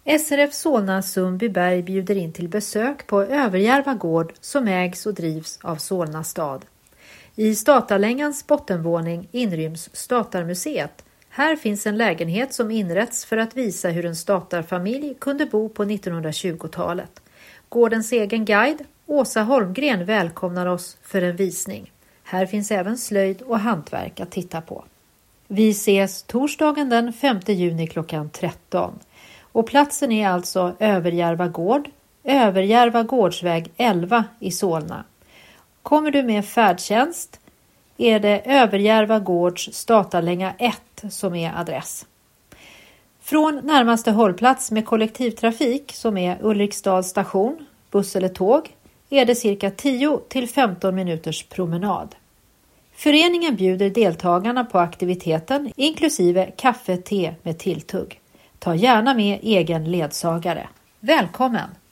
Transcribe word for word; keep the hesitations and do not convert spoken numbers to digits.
S R F Solna Sundbyberg bjuder in till besök på Överjärva gård som ägs och drivs av Solna stad. I Statarlängans bottenvåning inryms Statarmuseet. Här finns en lägenhet som inrätts för att visa hur en statarfamilj kunde bo på nittonhundratjugotalet. Gårdens egen guide, Åsa Holmgren, välkomnar oss för en visning. Här finns även slöjd och hantverk att titta på. Vi ses torsdagen den femte juni klockan tretton. Och platsen är alltså Överjärva gård, Överjärva gårdsväg elva i Solna. Kommer du med färdtjänst är det Överjärva gårds Statarlänga ett som är adress. Från närmaste hållplats med kollektivtrafik som är Ulriksdals station, buss eller tåg, är det cirka tio till femton minuters promenad. Föreningen bjuder deltagarna på aktiviteten inklusive kaffe, te med tilltugg. Ta gärna med egen ledsagare. Välkommen!